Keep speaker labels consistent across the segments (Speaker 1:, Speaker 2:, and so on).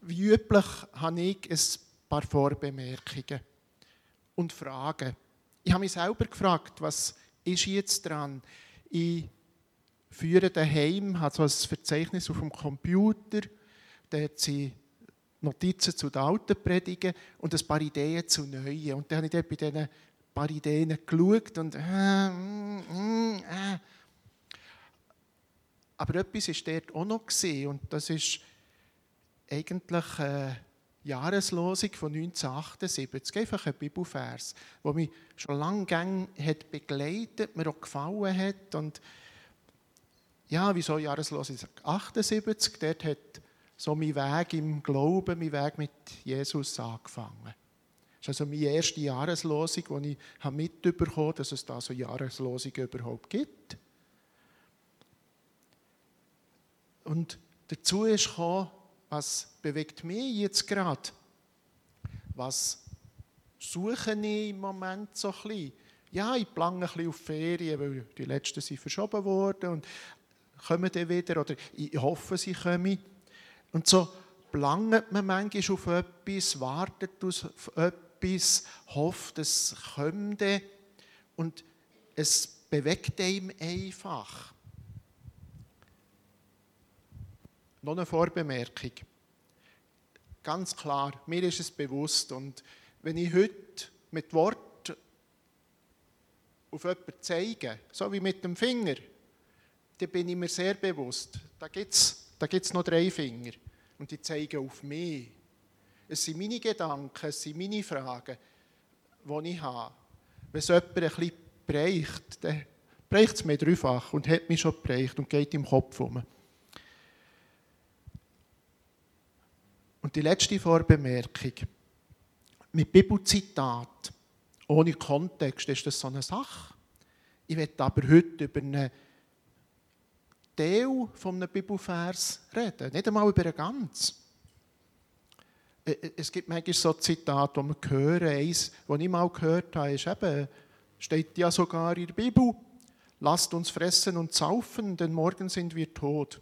Speaker 1: Wie üblich habe ich ein paar Vorbemerkungen und Fragen. Ich habe mich selber gefragt, was ist jetzt dran? Ich führe daheim, habe so ein Verzeichnis auf dem Computer, da sind Notizen zu den alten Predigen und ein paar Ideen zu neuen. Und dann habe ich dort bei diesen paar Ideen geschaut und Aber etwas war dort auch noch gewesen, und das ist eigentlich eine Jahreslosung von 1978. Einfach ein Bibelvers, der mich schon lange hat begleitet, mir auch gefallen hat. Und ja, wieso Jahreslosung 78? Dort hat so mein Weg im Glauben, mein Weg mit Jesus angefangen. Das ist also meine erste Jahreslosung, die ich mitbekommen habe, dass es da so Jahreslosungen überhaupt gibt. Und dazu ist gekommen, was bewegt mich jetzt gerade? Was suche ich im Moment so ein bisschen? Ja, ich plane ein bisschen auf Ferien, weil die letzten sind verschoben worden und kommen dann wieder, oder ich hoffe, sie kommen. Und so plant man manchmal auf etwas, wartet auf etwas, hofft, es komme und es bewegt einem einfach. Noch eine Vorbemerkung. Ganz klar, mir ist es bewusst. Und wenn ich heute mit Worten auf jemanden zeige, so wie mit dem Finger, dann bin ich mir sehr bewusst. Da gibt's noch 3 Finger. Und die zeigen auf mich. Es sind meine Gedanken, es sind meine Fragen, die ich habe. Wenn es jemand ein bisschen bereicht, dann bereicht es mir dreifach und hat mich schon bereicht und geht im Kopf um. Und die letzte Vorbemerkung. Mit Bibelzitat, ohne Kontext, ist das so eine Sache. Ich möchte aber heute über einen Teil von einem Bibelvers reden, nicht einmal über einen ganzen. Es gibt manchmal so Zitate, die wir hören. Eins, das ich mal gehört habe, ist eben, steht ja sogar in der Bibel, lasst uns fressen und saufen, denn morgen sind wir tot.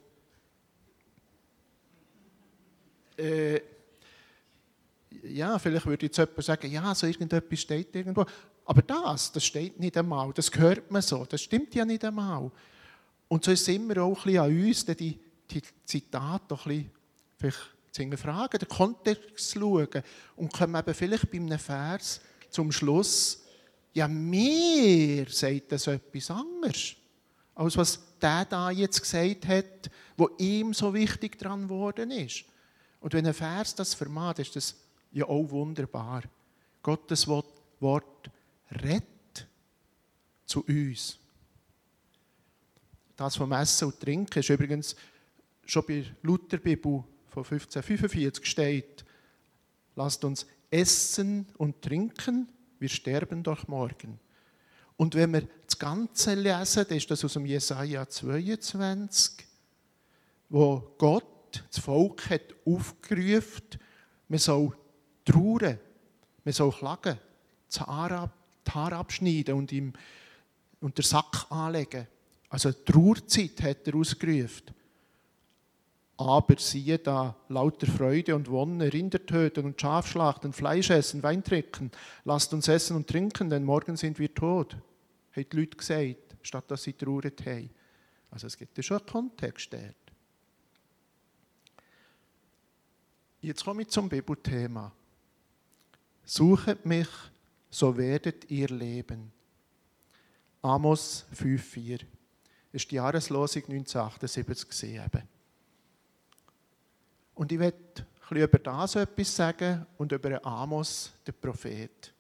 Speaker 1: Ja, vielleicht würde jetzt jemand sagen, ja, so irgendetwas steht irgendwo. Aber das steht nicht einmal. Das hört man so. Das stimmt ja nicht einmal. Und so ist es immer auch ein bisschen an uns, die Zitate auch ein bisschen zu hinterfragen, den Kontext zu schauen. Und kommen eben vielleicht bei einem Vers zum Schluss, ja, mir sagt das etwas anderes, als was der da jetzt gesagt hat, wo ihm so wichtig dran geworden ist. Und wenn ein Vers das vermag, ist das ja auch wunderbar. Gottes Wort redet zu uns. Das vom Essen und Trinken ist übrigens schon bei der Lutherbibel von 1545 steht, lasst uns essen und trinken, wir sterben doch morgen. Und wenn wir das Ganze lesen, dann ist das aus dem Jesaja 22, wo Gott das Volk hat aufgerufen, man soll trauern, man soll klagen, die Haare abschneiden und den Sack anlegen. Also die Trauerzeit hat er ausgerufen. Aber siehe da, lauter Freude und Wonne, Rinder töten und Schaf schlachten, Fleisch essen, Wein trinken. Lasst uns essen und trinken, denn morgen sind wir tot, haben die Leute gesagt, statt dass sie trauert haben. Also es gibt ja schon einen Kontext dort. Jetzt komme ich zum Bibelthema. Suchet mich, so werdet ihr leben. Amos 5,4. Das ist die Jahreslosung 1978 eben. Und ich werde ein bisschen über das etwas sagen und über Amos, den Prophet.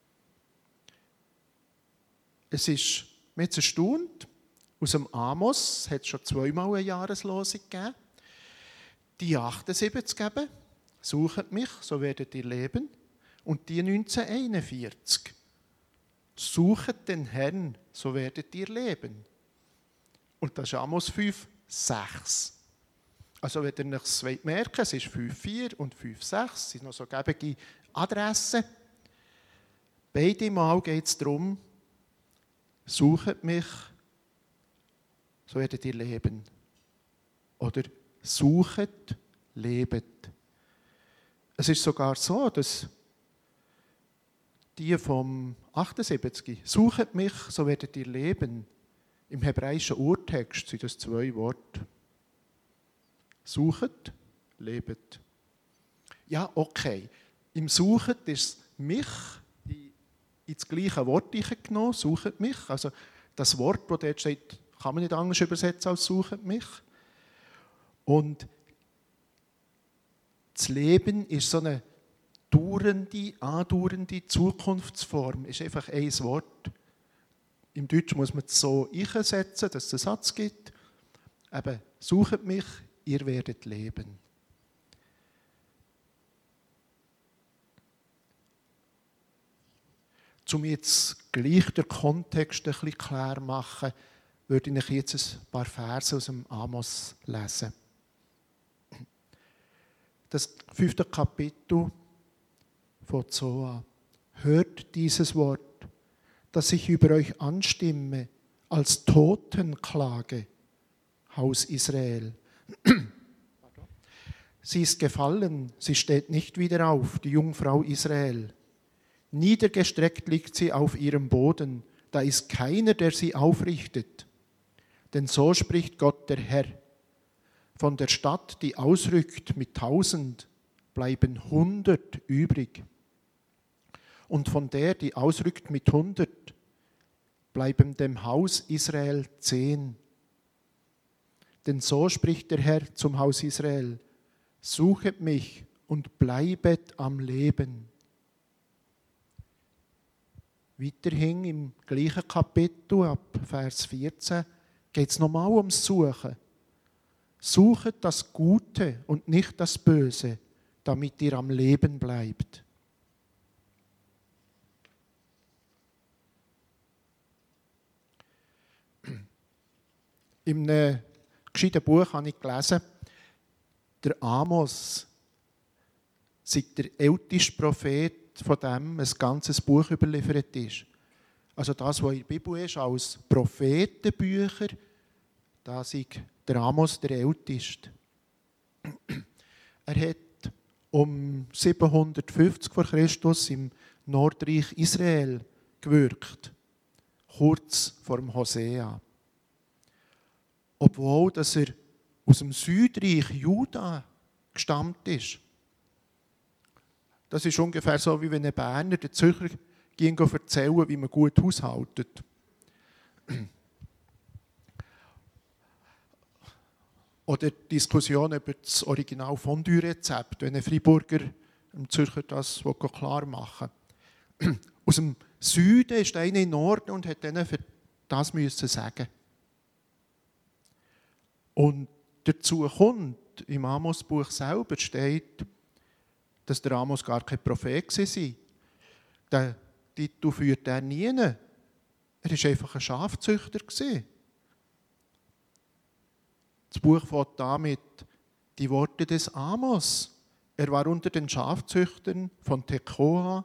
Speaker 1: Es ist mir jetzt erstaunt, aus dem Amos hat es schon 2-mal eine Jahreslosung gegeben. Die 78 eben, suchet mich, so werdet ihr leben. Und die 1941, suchet den Herrn, so werdet ihr leben. Und das ist Amos 5,6. Also wenn ihr es merken wollt, es ist 5,4 und 5,6, das sind noch so gebige Adressen. Beide Mal geht es darum, suchet mich, so werdet ihr leben. Oder suchet, lebet. Es ist sogar so, dass die vom 78, suchet mich, so werdet ihr leben. Im hebräischen Urtext sind das 2 Worte. Suchet, lebet. Ja, okay. Im Suchet ist mich ins gleiche Wort genommen, suchet mich. Also das Wort, das dort steht, kann man nicht anders übersetzen als suchet mich. Und das Leben ist so eine andauernde Zukunftsform. Ist einfach ein Wort. Im Deutschen muss man es so einsetzen, dass es einen Satz gibt. Eben, suchet mich, ihr werdet leben. Um jetzt gleich den Kontext ein bisschen klar zu machen, würde ich jetzt ein paar Verse aus dem Amos lesen. Das 5. Kapitel von Zoa. Hört dieses Wort, das ich über euch anstimme, als Totenklage, Haus Israel. Sie ist gefallen, sie steht nicht wieder auf, die Jungfrau Israel. Niedergestreckt liegt sie auf ihrem Boden, da ist keiner, der sie aufrichtet. Denn so spricht Gott der Herr. Von der Stadt, die ausrückt mit 1000, bleiben 100 übrig. Und von der, die ausrückt mit 100, bleiben dem Haus Israel 10. Denn so spricht der Herr zum Haus Israel: Suchet mich und bleibet am Leben. Weiterhin im gleichen Kapitel, ab Vers 14, geht es nochmal ums Suchen. Suchet das Gute und nicht das Böse, damit ihr am Leben bleibt. In einem gescheiten Buch habe ich gelesen, der Amos sei der älteste Prophet, von dem ein ganzes Buch überliefert ist. Also das, was in der Bibel ist, als Prophetenbücher, da sei der Amos der älteste. Er hat um 750 vor Christus im Nordreich Israel gewirkt, kurz vor dem Hosea. Obwohl dass er aus dem Südreich Juda gestammt ist. Das ist ungefähr so, wie wenn ein Berner den Zürcher erzählen, wie man gut haushaltet. Oder die Diskussion über das Original Fondue-Rezept, wenn ein Freiburger dem Zürcher das klar machen will. Aus dem Süden ist einer in Norden und hat denen für das müssen sagen. Und dazu kommt, im Amos-Buch selber steht, dass der Amos gar kein Prophet war. Den Titel führt er nie. Er war einfach ein Schafzüchter. Das Buch fängt damit die Worte des Amos. Er war unter den Schafzüchtern von Tekoa,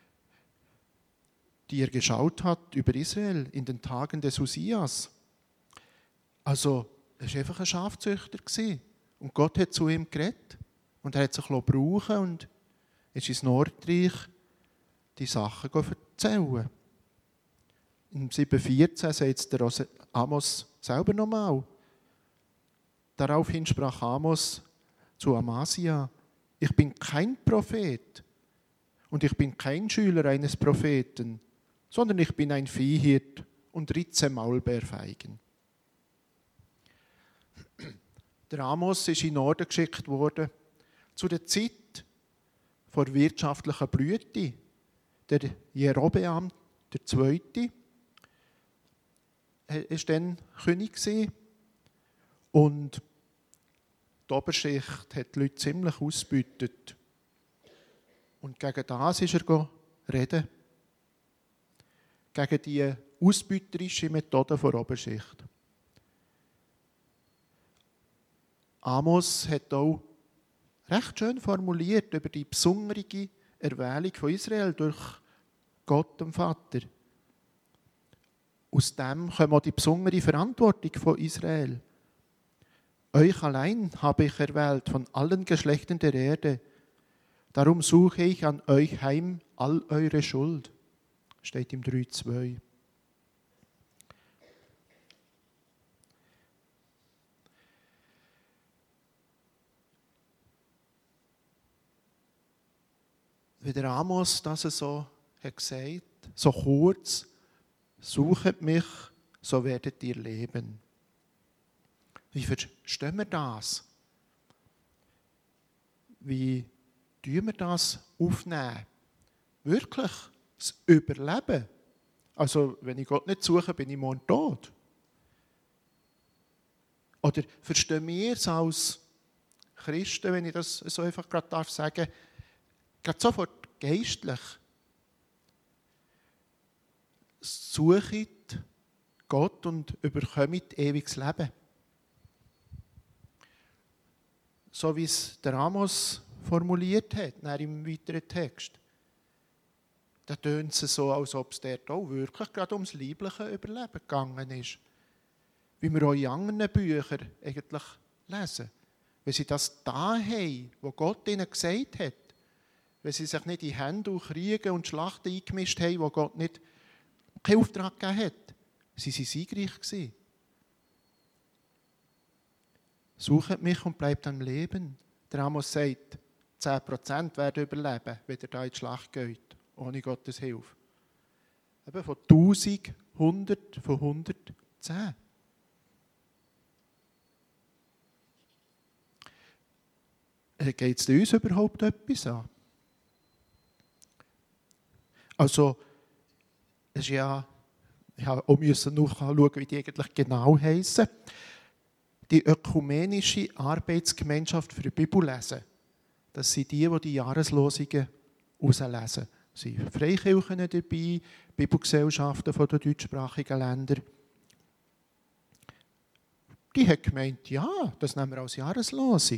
Speaker 1: die er geschaut hat über Israel in den Tagen des Usias. Also, er war einfach ein Schafzüchter. Und Gott hat zu ihm geredet. Und er hat sich brauchen und ist ins Nordreich die Sachen erzählen. Im 7,14 sagt der Amos selber nochmal. Daraufhin sprach Amos zu Amasia: Ich bin kein Prophet und ich bin kein Schüler eines Propheten, sondern ich bin ein Viehhirt und ritze Maulbeerfeigen. Der Amos ist in den Norden geschickt worden, zu der Zeit vor wirtschaftlicher Blüte. Der Jerobeam II. war dann König und die Oberschicht hat die Leute ziemlich ausgebeutet. Und gegen das ist er reden. Gegen die ausbeuterische Methode der Oberschicht. Amos hat auch recht schön formuliert über die besondere Erwählung von Israel durch Gott, dem Vater. Aus dem kommt auch die besondere Verantwortung von Israel. Euch allein habe ich erwählt von allen Geschlechtern der Erde, Darum suche ich an euch heim all eure Schuld. Steht im 3,2. Wie der Amos das so hat gesagt, so kurz, suchet mich, so werdet ihr leben. Wie verstehen wir das? Wie tun wir das aufnehmen? Wirklich das Überleben. Also, wenn ich Gott nicht suche, bin ich morgen tot. Oder verstehen wir es als Christen, wenn ich das so einfach gerade sagen darf, gerade sofort geistlich? Sucht Gott und überkommt ewiges Leben. So wie es der Amos formuliert hat, im weiteren Text. Da tönt es so, als ob es dort auch wirklich gerade ums leibliche Überleben gegangen ist. Wie wir auch in anderen Büchern eigentlich lesen. Wenn sie das da haben, was Gott ihnen gesagt hat, wenn sie sich nicht in Hände und Kriege und Schlachten eingemischt haben, wo Gott nicht keinen Auftrag gegeben hat, sie waren siegreich gewesen. Sucht mich und bleibt am Leben. Der Amos sagt, 10% werden überleben, wenn er da in die Schlacht geht, ohne Gottes Hilfe. Eben von 1000, 100, von 110. Geht es uns überhaupt etwas an? Also, es ist ja, ich musste auch nachschauen, wie die eigentlich genau heissen. Die ökumenische Arbeitsgemeinschaft für die Bibellesen. Das sind die Jahreslosungen herauslesen. Es sind Freikirchen dabei, Bibelgesellschaften von den deutschsprachigen Ländern. Die haben gemeint, ja, das nehmen wir als Jahreslosung.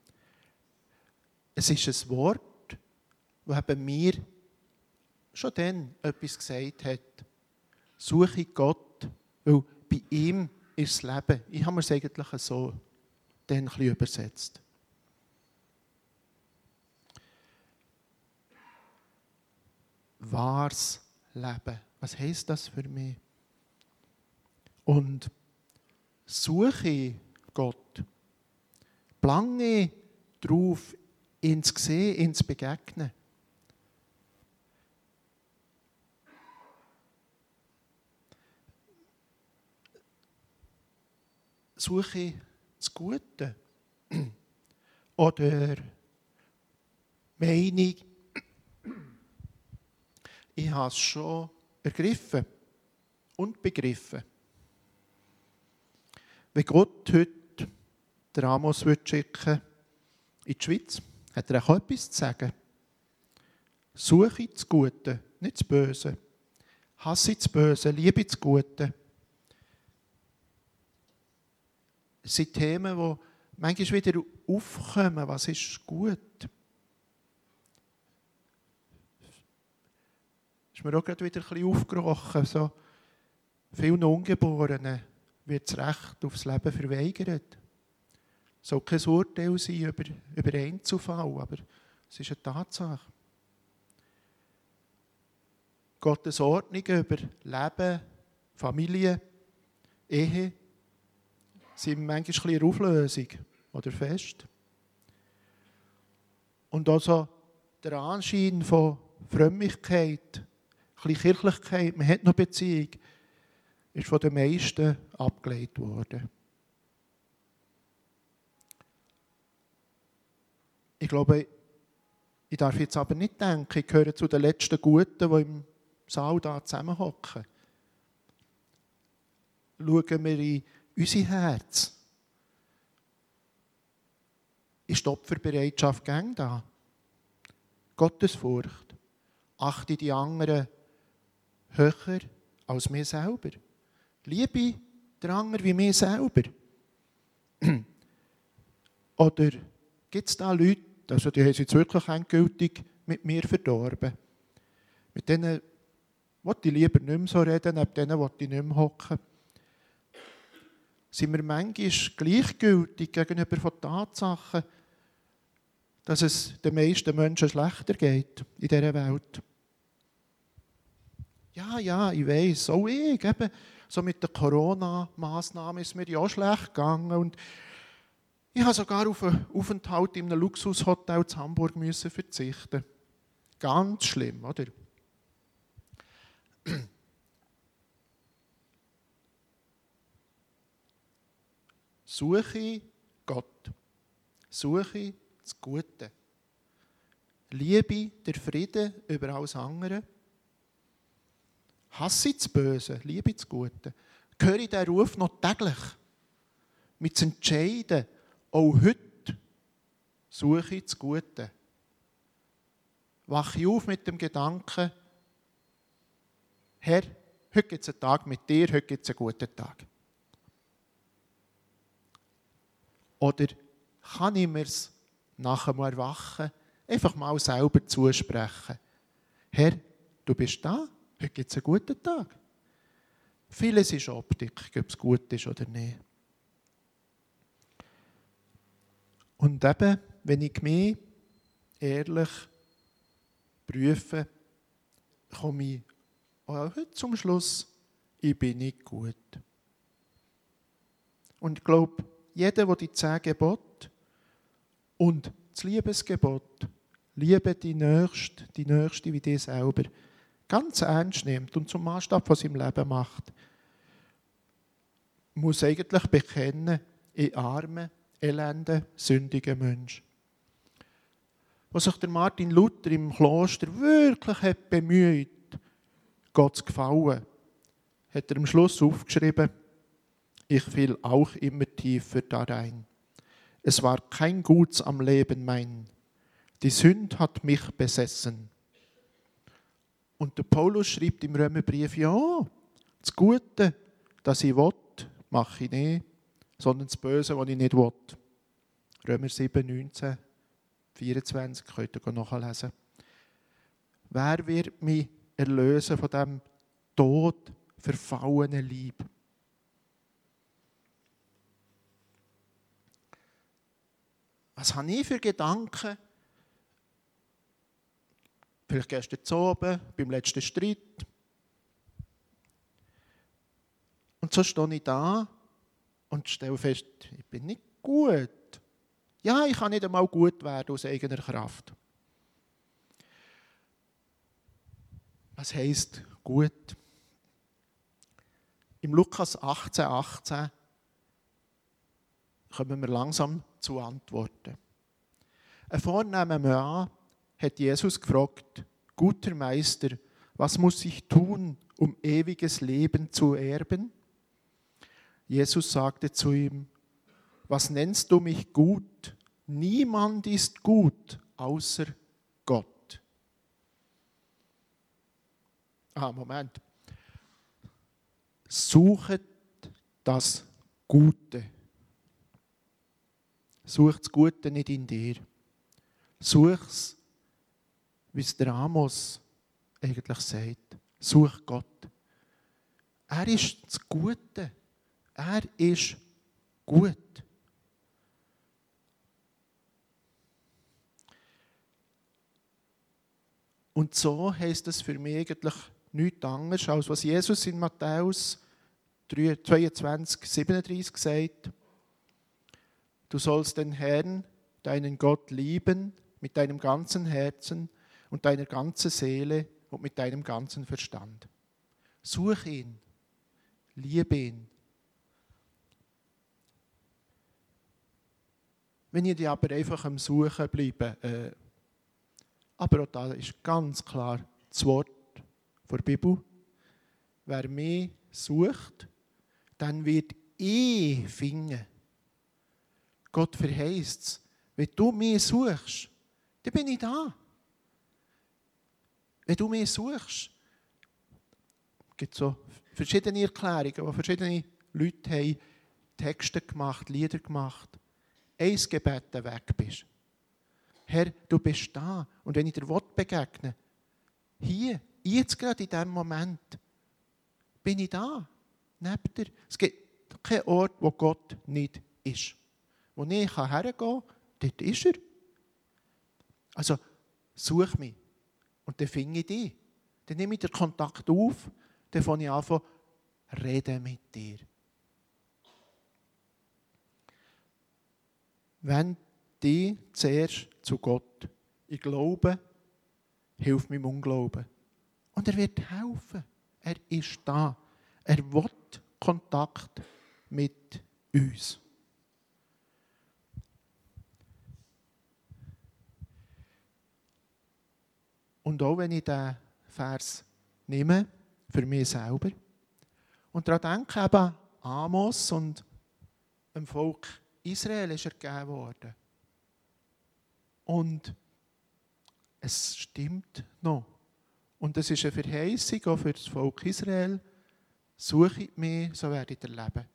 Speaker 1: Es ist ein Wort, das eben mir schon dann etwas gesagt hat. Suche Gott, weil bei ihm ist das Leben. Ich habe mir es eigentlich so dann ein bisschen übersetzt. Wahres Leben. Was heisst das für mich? Und suche Gott. Plange darauf, ihn zu sehen, ihn zu begegnen. Suche das Gute. Oder Meinung, ich habe es schon ergriffen und begriffen. Wenn Gott heute den Amos schicken in die Schweiz, hat er auch etwas zu sagen. Suche das Gute, nicht das Böse. Hasse das Böse, liebe das Gute. Es sind Themen, die manchmal wieder aufkommen. Was ist gut? Ist mir auch gerade wieder ein bisschen aufgerochen. So, vielen Ungeborenen wird das Recht aufs Leben verweigert. Es soll kein Urteil sein über Einzelfall, aber es ist eine Tatsache. Gottes Ordnungen über Leben, Familie, Ehe sind manchmal ein bisschen Auflösung oder fest. Und also der Anschein von Frömmigkeit, ein bisschen Kirchlichkeit, man hat noch Beziehung, ist von den meisten abgelehnt worden. Ich glaube, ich darf jetzt aber nicht denken, ich gehöre zu den letzten Guten, die im Saal da zusammenhocken. Schauen wir in unser Herz. Ist die Opferbereitschaft gang da? Gottesfurcht. Achte die anderen höher als mir selber. Liebe den anderen wie mir selber. Oder gibt es da Leute, also die haben sich jetzt wirklich endgültig mit mir verdorben. Mit denen will ich lieber nicht mehr so reden, neben denen will ich nicht mehr hocken. Sind wir manchmal gleichgültig gegenüber von Tatsachen, dass es den meisten Menschen schlechter geht in dieser Welt. Ja, ich weiss, auch ich. Eben, so mit den Corona-Massnahmen ist mir ja auch schlecht gegangen. Und ich habe sogar auf einen Aufenthalt in einem Luxushotel in Hamburg müssen verzichten. Ganz schlimm, oder? Suche Gott. Suche das Gute. Liebe der Frieden über alles andere. Hasse das Böse, liebe das Gute. Höre ich diesen Ruf noch täglich. Mit zu entscheiden, auch heute suche ich das Gute. Wache ich auf mit dem Gedanken, Herr, heute gibt es einen Tag mit dir, heute gibt es einen guten Tag. Oder kann ich mir es nach dem Erwachen einfach mal selber zusprechen? Herr, du bist da, heute gibt es einen guten Tag. Vieles ist Optik, ob es gut ist oder nicht. Und eben, wenn ich mich ehrlich prüfe, komme ich auch heute zum Schluss, ich bin nicht gut. Und ich glaube, jeder, der die 10 Gebote und das Liebesgebot, liebe die Nächste wie dich selber, ganz ernst nimmt und zum Maßstab von seinem Leben macht, muss eigentlich bekennen, ich arme, elende, sündige Mensch. Was sich der Martin Luther im Kloster wirklich hat bemüht, Gott zu gefallen, hat er am Schluss aufgeschrieben, ich fiel auch immer tiefer darein. Es war kein Guts am Leben mein. Die Sünde hat mich besessen. Und der Paulus schreibt im Römerbrief, ja, das Gute, das ich will, mache ich nicht, sondern das Böse, was ich nicht will. Römer 7, 19, 24, könnt ihr nachlesen. Wer wird mich erlösen von diesem Tod verfallenen Leib? Was habe ich für Gedanken? Vielleicht gestern zu oben, beim letzten Streit. Und so stehe ich da und stelle fest, ich bin nicht gut. Ja, ich kann nicht einmal gut werden aus eigener Kraft. Was heisst gut? Im Lukas 18,18 kommen wir langsam zu Antworten. Ein vornehmer Mann hat Jesus gefragt, guter Meister, was muss ich tun, um ewiges Leben zu erben? Jesus sagte zu ihm, was nennst du mich gut? Niemand ist gut, außer Gott. Moment. Suchet das Gute. Such das Gute nicht in dir. Such es, wie es der Amos eigentlich sagt. Such Gott. Er ist das Gute. Er ist gut. Und so heisst es für mich eigentlich nichts anderes, als was Jesus in Matthäus 22, 37 sagt. Du sollst den Herrn, deinen Gott, lieben mit deinem ganzen Herzen und deiner ganzen Seele und mit deinem ganzen Verstand. Such ihn, liebe ihn. Wenn ich aber einfach am Suchen bleibe, aber auch da ist ganz klar das Wort der Bibel. Wer mich sucht, dann wird finden. Gott verheißt es. Wenn du mich suchst, dann bin ich da. Wenn du mich suchst, es gibt so verschiedene Erklärungen, wo verschiedene Leute haben Texte gemacht, Lieder gemacht. Ein Gebet weg bist. Herr, du bist da. Und wenn ich dir begegne, hier, jetzt gerade in diesem Moment, bin ich da, neben dir. Es gibt keinen Ort, wo Gott nicht ist. Wo ich hergehen kann, dort ist er. Also such mich und dann finde ich dich. Dann nehme ich den Kontakt auf, dann fange ich an zu reden mit dir. Wend dich zuerst zu Gott. Ich glaube, hilf meinem Unglauben. Und er wird helfen. Er ist da. Er will Kontakt mit uns. Und auch wenn ich diesen Vers nehme, für mich selber, und daran denke, eben Amos und dem Volk Israel ist er gegeben worden. Und es stimmt noch. Und es ist eine Verheißung auch für das Volk Israel. Suchet mich, so werdet ihr leben.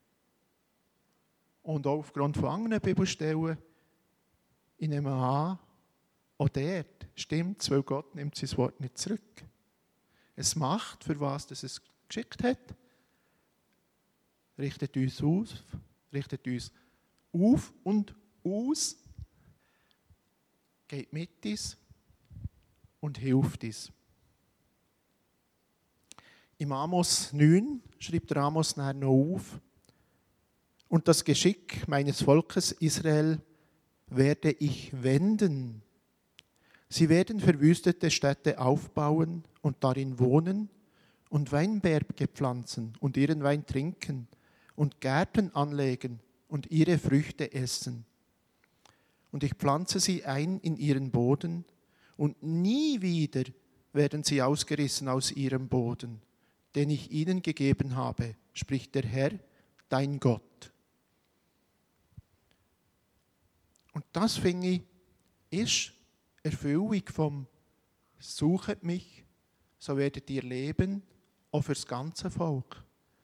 Speaker 1: Und auch aufgrund von anderen Bibelstellen, ich nehme an, auch dort stimmt es, weil Gott nimmt sein Wort nicht zurück. Es macht, für was das es geschickt hat. Richtet uns auf und aus, geht mit uns und hilft uns. Im Amos 9 schreibt der Amos noch auf: Und das Geschick meines Volkes Israel werde ich wenden. Sie werden verwüstete Städte aufbauen und darin wohnen und Weinberge pflanzen und ihren Wein trinken und Gärten anlegen und ihre Früchte essen. Und ich pflanze sie ein in ihren Boden und nie wieder werden sie ausgerissen aus ihrem Boden, den ich ihnen gegeben habe, spricht der Herr, dein Gott. Und das, finde ich, ist Erfüllung vom Suchet mich, so werdet ihr leben, auch für das ganze Volk.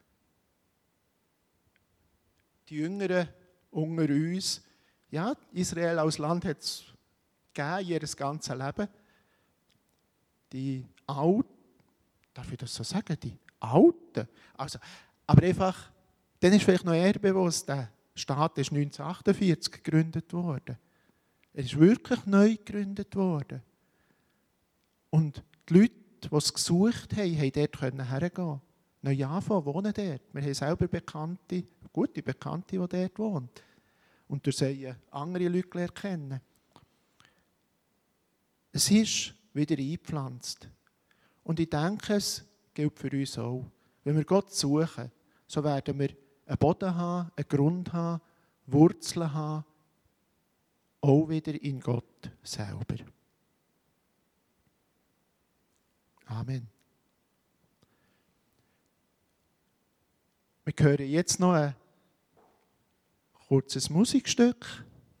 Speaker 1: Die Jüngeren unter uns, ja, Israel als Land hat es gegeben, ihr ganzes Leben. Die Alten, darf ich das so sagen, die Alten, also, aber einfach, dann ist vielleicht noch eher bewusst, der Staat ist 1948 gegründet worden. Er ist wirklich neu gegründet worden. Und die Leute, die es gesucht haben, haben dort hergehen. Neu anfangen, wohnen dort. Wir haben selber Bekannte, gute Bekannte, die dort wohnen. Und durch sie andere Leute kennen. Es ist wieder eingepflanzt. Und ich denke, es gilt für uns auch. Wenn wir Gott suchen, so werden wir einen Boden haben, einen Grund haben, Wurzeln haben, auch wieder in Gott selber. Amen. Wir hören jetzt noch ein kurzes Musikstück.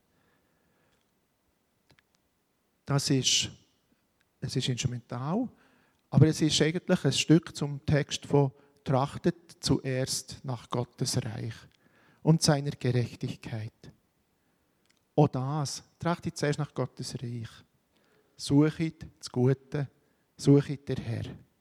Speaker 1: Es ist instrumental, aber es ist eigentlich ein Stück zum Text von «Trachtet zuerst nach Gottes Reich und seiner Gerechtigkeit». Auch das, trachtet zuerst nach Gottes Reich. Suchet das Gute, suchet der Herr.